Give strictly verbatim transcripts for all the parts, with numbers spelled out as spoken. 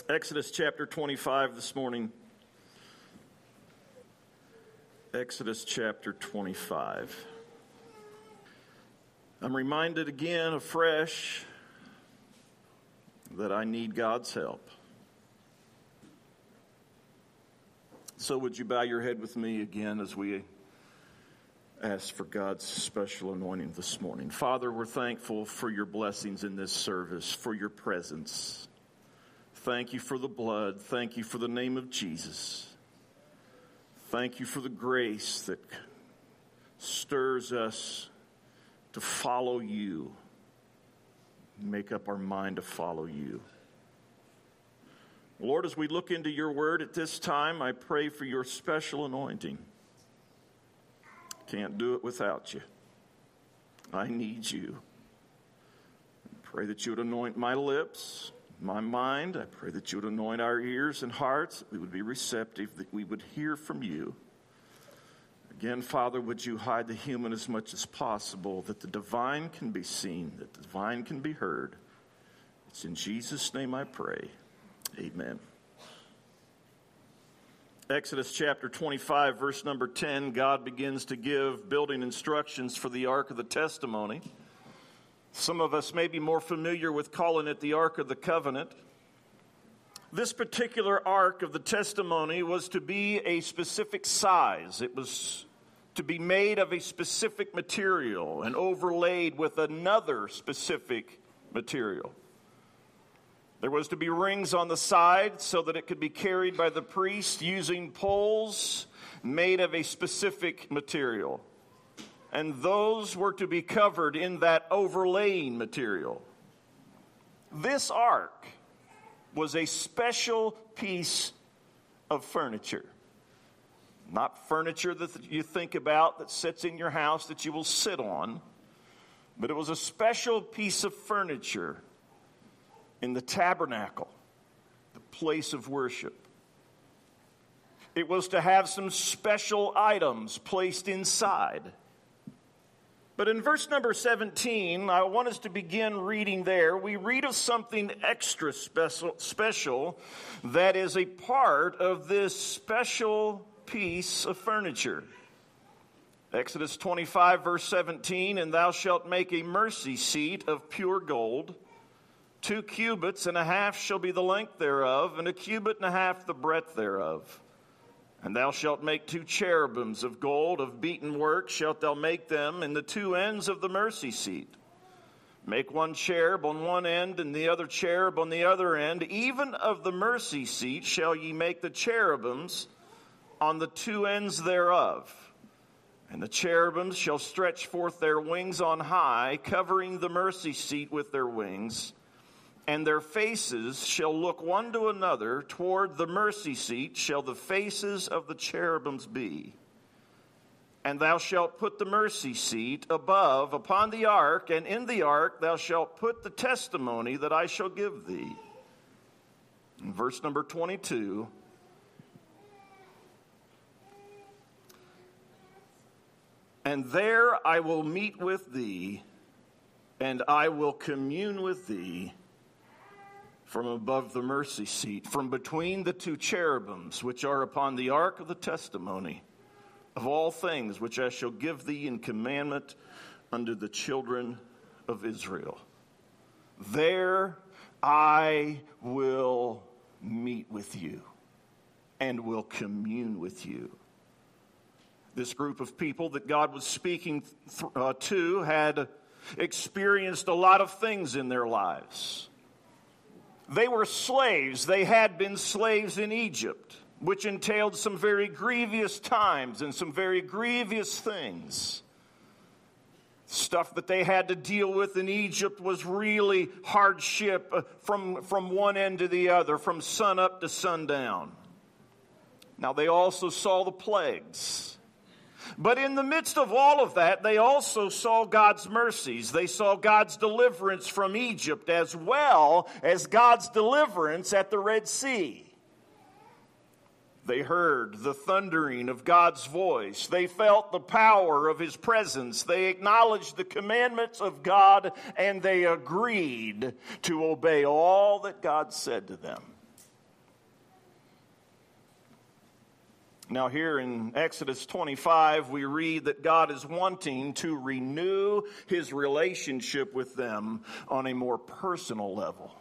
Exodus chapter twenty-five this morning. Exodus chapter twenty-five. I'm reminded again afresh that I need God's help. So would you bow your head with me again as we ask for God's special anointing this morning. Father, we're thankful for your blessings in this service, for your presence. Thank you for the blood. Thank you for the name of Jesus. Thank you for the grace that stirs us to follow you, make up our mind to follow you. Lord, as we look into your word at this time, I pray for your special anointing. Can't do it without you. I need you. I pray that you would anoint my lips, my mind. I pray that you would anoint our ears and hearts, that we would be receptive, that we would hear from you. Again, Father, would you hide the human as much as possible, that the divine can be seen, that the divine can be heard. It's in Jesus' name I pray. Amen. Exodus chapter twenty-five, verse number ten, God begins to give building instructions for the Ark of the Testimony. Some of us may be more familiar with calling it the Ark of the Covenant. This particular Ark of the Testimony was to be a specific size. It was to be made of a specific material and overlaid with another specific material. There was to be rings on the side so that it could be carried by the priest using poles made of a specific material. And those were to be covered in that overlaying material. This ark was a special piece of furniture. Not furniture that you think about that sits in your house that you will sit on, but it was a special piece of furniture in the tabernacle, the place of worship. It was to have some special items placed inside. But in verse number seventeen, I want us to begin reading there. We read of something extra special, special that is a part of this special piece of furniture. Exodus twenty-five, verse seventeen, and thou shalt make a mercy seat of pure gold. Two cubits and a half shall be the length thereof, and a cubit and a half the breadth thereof. And thou shalt make two cherubims of gold, of beaten work shalt thou make them in the two ends of the mercy seat. Make one cherub on one end, and the other cherub on the other end. Even of the mercy seat shall ye make the cherubims on the two ends thereof. And the cherubims shall stretch forth their wings on high, covering the mercy seat with their wings. And their faces shall look one to another. Toward the mercy seat shall the faces of the cherubims be. And thou shalt put the mercy seat above upon the ark, and in the ark thou shalt put the testimony that I shall give thee. In verse number twenty-two. And there I will meet with thee, and I will commune with thee from above the mercy seat, from between the two cherubims which are upon the ark of the testimony, of all things which I shall give thee in commandment unto the children of Israel. There I will meet with you and will commune with you. This group of people that God was speaking th- uh, to had experienced a lot of things in their lives. They were slaves. They had been slaves in Egypt, which entailed some very grievous times and some very grievous things. Stuff that they had to deal with in Egypt was really hardship from, from one end to the other, from sun up to sundown. Now, they also saw the plagues. But in the midst of all of that, they also saw God's mercies. They saw God's deliverance from Egypt as well as God's deliverance at the Red Sea. They heard the thundering of God's voice. They felt the power of his presence. They acknowledged the commandments of God, and they agreed to obey all that God said to them. Now here in Exodus twenty-five, we read that God is wanting to renew his relationship with them on a more personal level.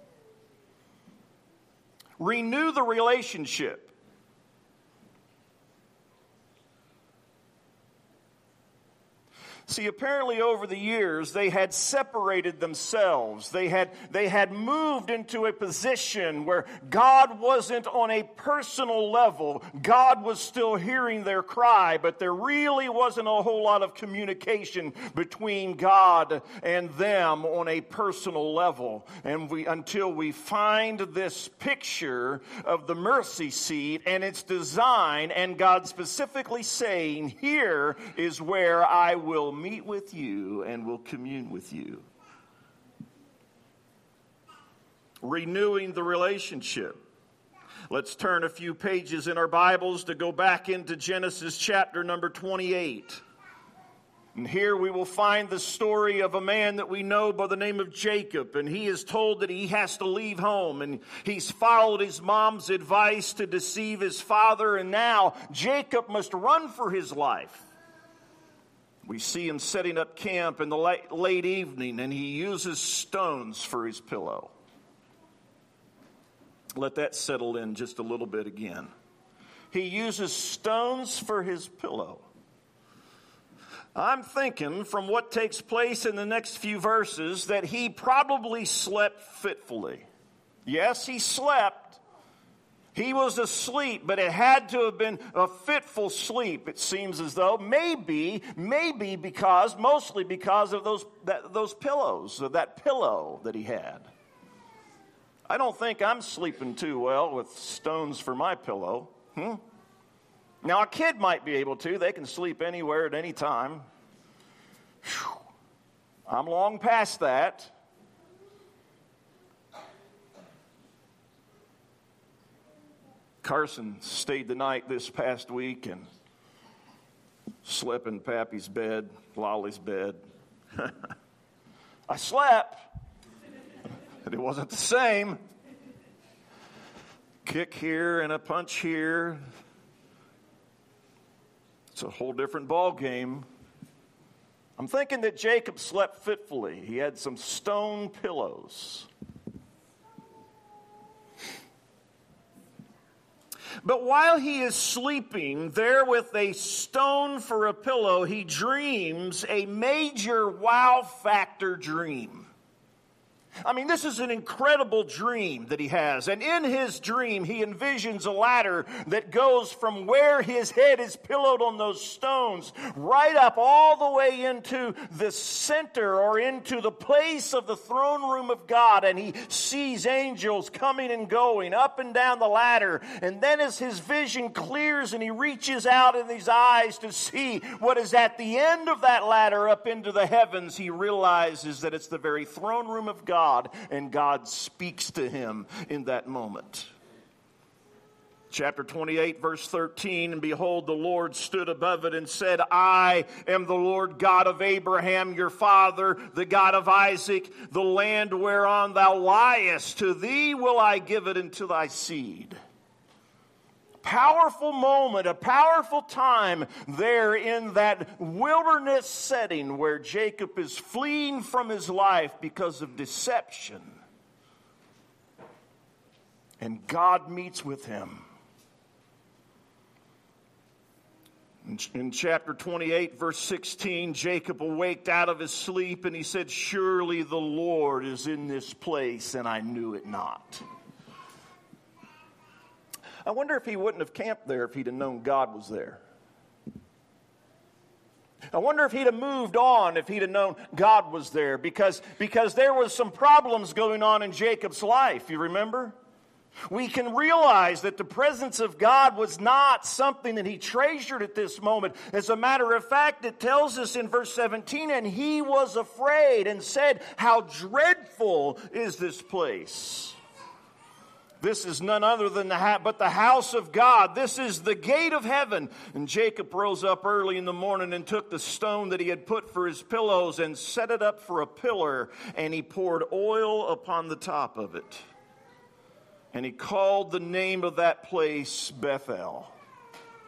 Renew the relationship. See, apparently over the years, they had separated themselves. They had, they had moved into a position where God wasn't on a personal level. God was still hearing their cry, but there really wasn't a whole lot of communication between God and them on a personal level. And we, until we find this picture of the mercy seat and its design, and God specifically saying, here is where I will meet with you and will commune with you. Renewing the relationship. Let's turn a few pages in our Bibles to go back into Genesis chapter number twenty-eight. And here we will find the story of a man that we know by the name of Jacob. And he is told that he has to leave home. And he's followed his mom's advice to deceive his father. And now Jacob must run for his life. We see him setting up camp in the late, late evening, and he uses stones for his pillow. Let that settle in just a little bit again. He uses stones for his pillow. I'm thinking from what takes place in the next few verses that he probably slept fitfully. Yes, he slept. He was asleep, but it had to have been a fitful sleep, it seems as though. Maybe, maybe because, mostly because of those, that, those pillows, of that pillow that he had. I don't think I'm sleeping too well with stones for my pillow. Hmm? Now, a kid might be able to. They can sleep anywhere at any time. Whew. I'm long past that. Carson stayed the night this past week and slept in Pappy's bed, Lolly's bed. I slept, but it wasn't the same. Kick here and a punch here. It's a whole different ball game. I'm thinking that Jacob slept fitfully. He had some stone pillows. But while he is sleeping there with a stone for a pillow, he dreams a major wow factor dream. I mean, this is an incredible dream that he has. And in his dream, he envisions a ladder that goes from where his head is pillowed on those stones right up all the way into the center or into the place of the throne room of God. And he sees angels coming and going up and down the ladder. And then as his vision clears and he reaches out in his eyes to see what is at the end of that ladder up into the heavens, he realizes that it's the very throne room of God. And God speaks to him in that moment. Chapter twenty-eight, verse thirteen, and behold, the Lord stood above it and said, I am the Lord God of Abraham, your father, the God of Isaac. The land whereon thou liest, to thee will I give it into thy seed. Powerful moment, a powerful time there in that wilderness setting where Jacob is fleeing from his life because of deception. And God meets with him. In chapter twenty-eight, verse sixteen, Jacob awaked out of his sleep and he said, surely the Lord is in this place, and I knew it not. I wonder if he wouldn't have camped there if he'd have known God was there. I wonder if he'd have moved on if he'd have known God was there, because, because there was some problems going on in Jacob's life, you remember? We can realize that the presence of God was not something that he treasured at this moment. As a matter of fact, it tells us in verse seventeen, and he was afraid and said, how dreadful is this place? This is none other than the ha- but the house of God. This is the gate of heaven. And Jacob rose up early in the morning and took the stone that he had put for his pillows and set it up for a pillar. And he poured oil upon the top of it. And he called the name of that place Bethel.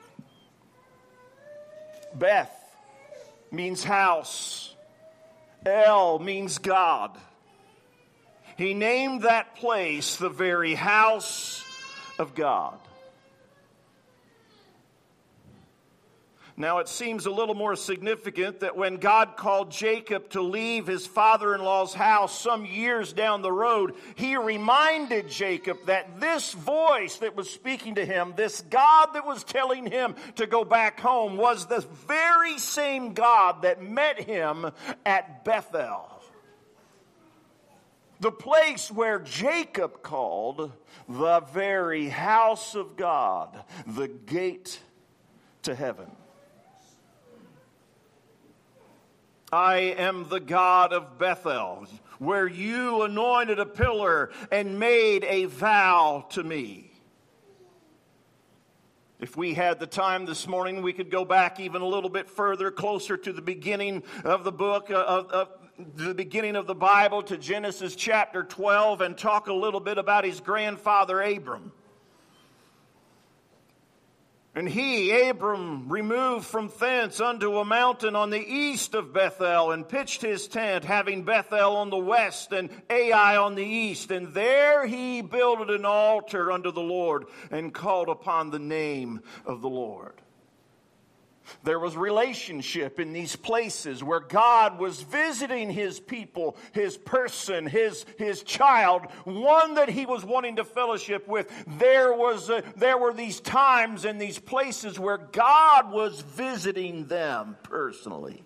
Beth means house. El means God. He named that place the very house of God. Now, it seems a little more significant that when God called Jacob to leave his father-in-law's house some years down the road, he reminded Jacob that this voice that was speaking to him, this God that was telling him to go back home, was the very same God that met him at Bethel. The place where Jacob called the very house of God, the gate to heaven. I am the God of Bethel, where you anointed a pillar and made a vow to me. If we had the time this morning, we could go back even a little bit further, closer to the beginning of the book, of, of the beginning of the Bible, to Genesis chapter twelve, and talk a little bit about his grandfather Abram. And he, Abram, removed from thence unto a mountain on the east of Bethel, and pitched his tent, having Bethel on the west and Ai on the east. And there he builded an altar unto the Lord, and called upon the name of the Lord. There was relationship in these places where God was visiting his people, his person, his, his child, one that he was wanting to fellowship with. There was a, there were these times and these places where God was visiting them personally.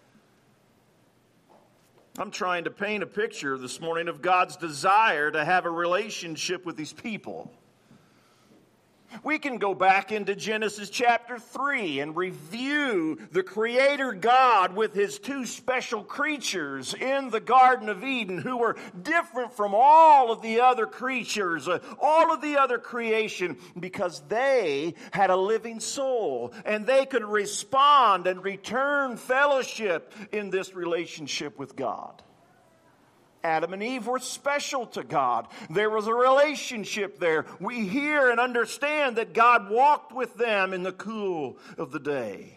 I'm trying to paint a picture this morning of God's desire to have a relationship with these people. We can go back into Genesis chapter three and review the Creator God with his two special creatures in the Garden of Eden, who were different from all of the other creatures, uh, all of the other creation, because they had a living soul and they could respond and return fellowship in this relationship with God. Adam and Eve were special to God. There was a relationship there. We hear and understand that God walked with them in the cool of the day.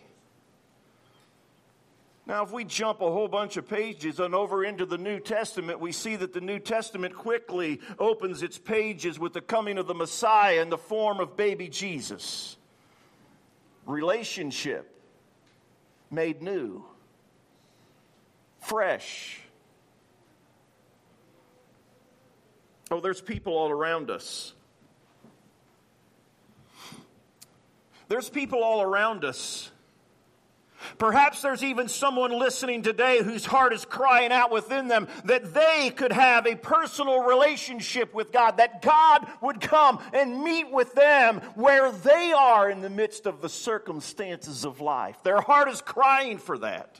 Now, if we jump a whole bunch of pages and over into the New Testament, we see that the New Testament quickly opens its pages with the coming of the Messiah in the form of baby Jesus. Relationship made new, fresh. Oh, there's people all around us. There's people all around us. Perhaps there's even someone listening today whose heart is crying out within them that they could have a personal relationship with God, that God would come and meet with them where they are in the midst of the circumstances of life. Their heart is crying for that.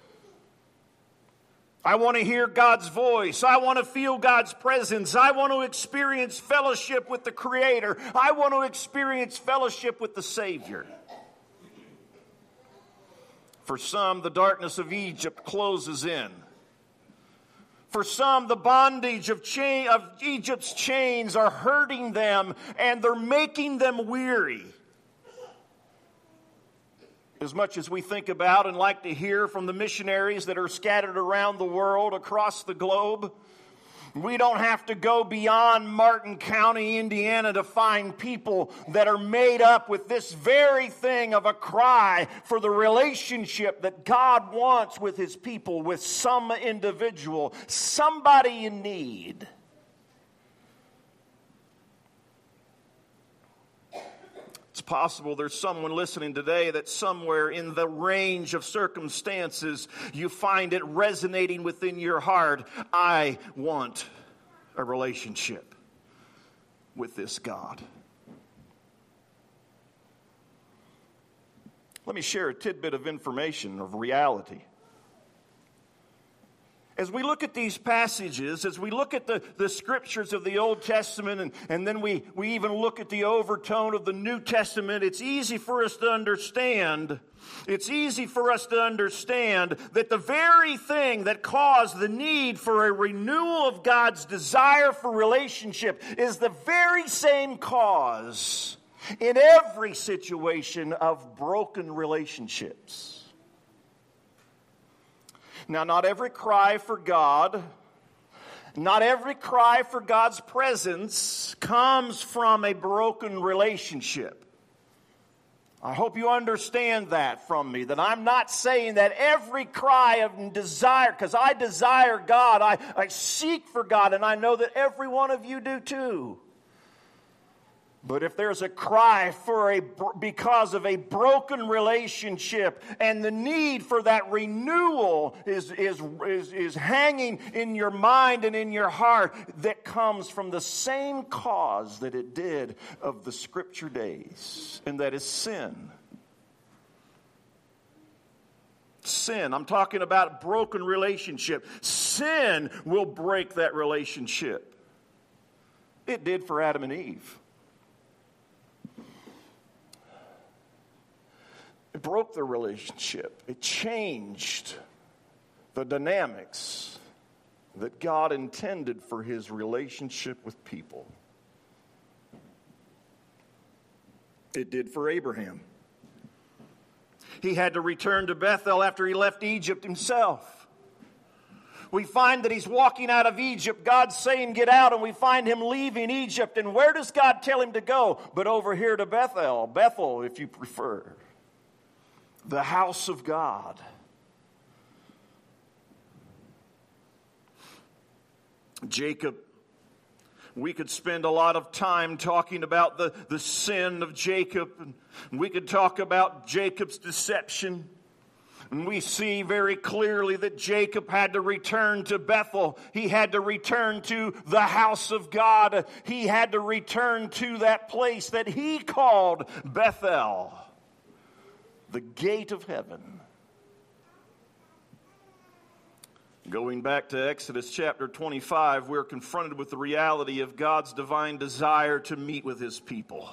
I want to hear God's voice. I want to feel God's presence. I want to experience fellowship with the Creator. I want to experience fellowship with the Savior. For some, the darkness of Egypt closes in. For some, the bondage of, cha- of Egypt's chains are hurting them and they're making them weary. As much as we think about and like to hear from the missionaries that are scattered around the world, across the globe, we don't have to go beyond Martin County, Indiana, to find people that are made up with this very thing of a cry for the relationship that God wants with his people, with some individual, somebody in need. It's possible there's someone listening today that somewhere in the range of circumstances you find it resonating within your heart. I want a relationship with this God. Let me share a tidbit of information, of reality. As we look at these passages, as we look at the, the scriptures of the Old Testament, and, and then we, we even look at the overtone of the New Testament, it's easy for us to understand, it's easy for us to understand that the very thing that caused the need for a renewal of God's desire for relationship is the very same cause in every situation of broken relationships. Now, not every cry for God, not every cry for God's presence comes from a broken relationship. I hope you understand that from me, that I'm not saying that every cry of desire, because I desire God, I, I seek for God, and I know that every one of you do too. But if there's a cry for a because of a broken relationship, and the need for that renewal is, is, is, is hanging in your mind and in your heart, that comes from the same cause that it did of the Scripture days, and that is sin. Sin. I'm talking about broken relationship. Sin will break that relationship. It did for Adam and Eve. It broke the relationship. It changed the dynamics that God intended for his relationship with people. It did for Abraham. He had to return to Bethel after he left Egypt himself. We find that he's walking out of Egypt. God's saying, get out, and we find him leaving Egypt. And where does God tell him to go? But over here to Bethel, Bethel, if you prefer. The house of God. Jacob, we could spend a lot of time talking about the, the sin of Jacob. And we could talk about Jacob's deception. And we see very clearly that Jacob had to return to Bethel. He had to return to the house of God. He had to return to that place that he called Bethel. The gate of heaven. Going back to Exodus chapter twenty-five, we're confronted with the reality of God's divine desire to meet with his people.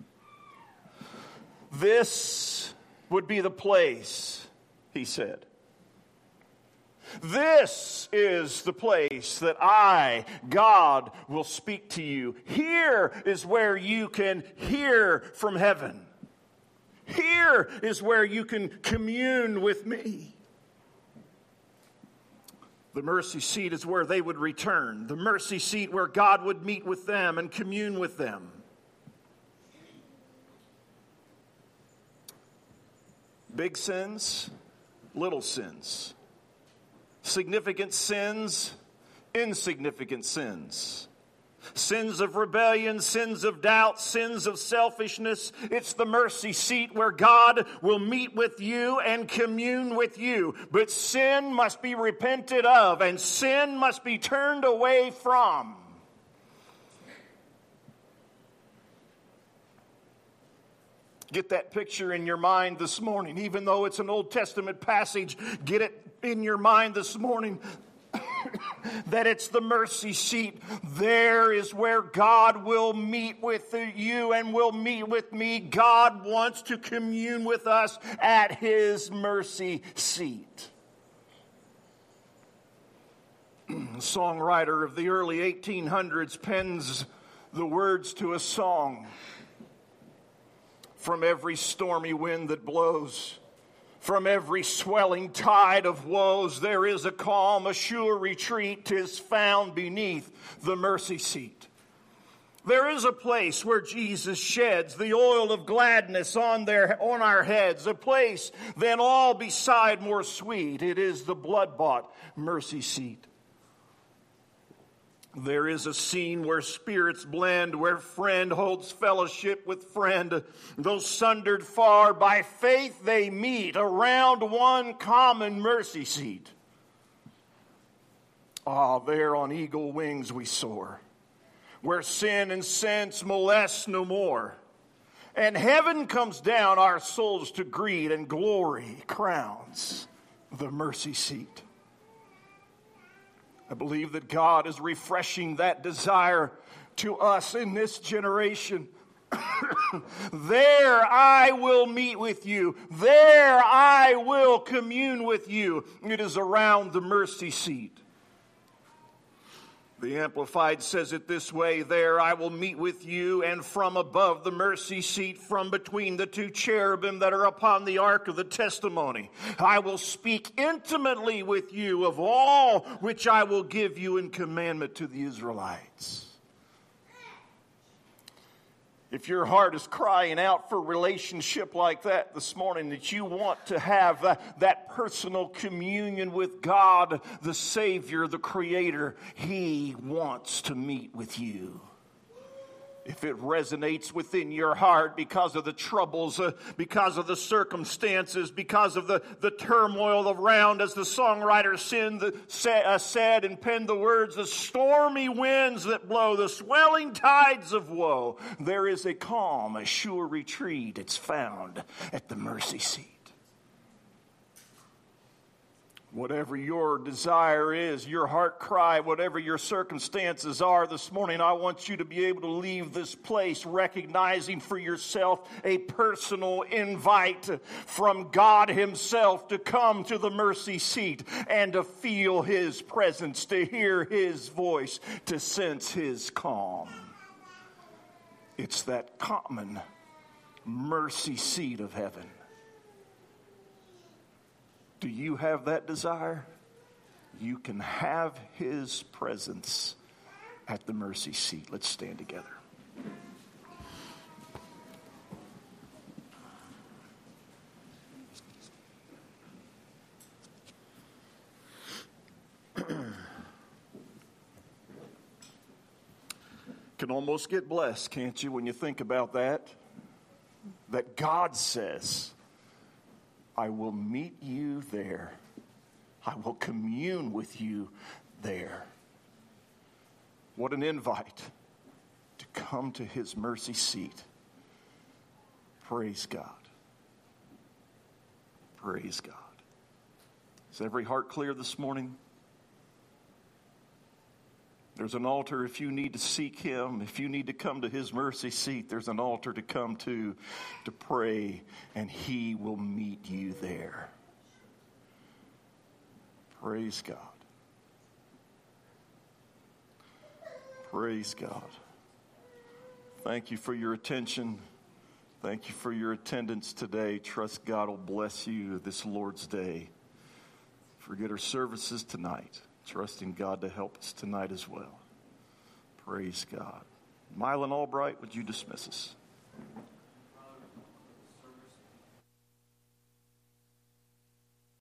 This would be the place, he said. This is the place that I, God, will speak to you. Here is where you can hear from heaven. Here is where you can commune with me. The mercy seat is where they would return. The mercy seat where God would meet with them and commune with them. Big sins, little sins. Significant sins, insignificant sins. Sins of rebellion, sins of doubt, sins of selfishness. It's the mercy seat where God will meet with you and commune with you. But sin must be repented of, and sin must be turned away from. Get that picture in your mind this morning. Even though it's an Old Testament passage, get it in your mind this morning. That it's the mercy seat. There is where God will meet with you and will meet with me. God wants to commune with us at his mercy seat. A songwriter of the early eighteen hundreds pens the words to a song. From every stormy wind that blows, from every swelling tide of woes, there is a calm, a sure retreat 'tis found beneath the mercy seat. There is a place where Jesus sheds the oil of gladness on their on our heads, a place then all beside more sweet. It is the blood-bought mercy seat. There is a scene where spirits blend, where friend holds fellowship with friend. Though sundered far, by faith they meet around one common mercy seat. Ah, there on eagle wings we soar, where sin and sense molest no more. And heaven comes down our souls to greet, and glory crowns the mercy seat. I believe that God is refreshing that desire to us in this generation. There I will meet with you. There I will commune with you. It is around the mercy seat The Amplified says it this way: there I will meet with you, and from above the mercy seat, from between the two cherubim that are upon the ark of the testimony, I will speak intimately with you of all which I will give you in commandment to the Israelites. If your heart is crying out for a relationship like that this morning, that you want to have uh, that personal communion with God, the Savior, the Creator, He wants to meet with you. If it resonates within your heart because of the troubles, uh, because of the circumstances, because of the, the turmoil around, as the songwriter sin, the, sa- uh, said and penned the words, the stormy winds that blow, the swelling tides of woe, there is a calm, a sure retreat. It's found at the mercy seat. Whatever your desire is, your heart cry, whatever your circumstances are this morning, I want you to be able to leave this place recognizing for yourself a personal invite from God Himself to come to the mercy seat and to feel His presence, to hear His voice, to sense His calm. It's that common mercy seat of heaven. Do you have that desire? You can have His presence at the mercy seat. Let's stand together. Can almost get blessed, can't you, when you think about that? That God says, I will meet you there. I will commune with you there. What an invite to come to His mercy seat. Praise God. Praise God. Is every heart clear this morning? There's an altar if you need to seek Him, if you need to come to His mercy seat, there's an altar to come to, to pray, and He will meet you there. Praise God. Praise God. Thank you for your attention. Thank you for your attendance today. Trust God will bless you this Lord's Day. Forget our services tonight. Trusting God to help us tonight as well. Praise God. Mylon Albright, would you dismiss us?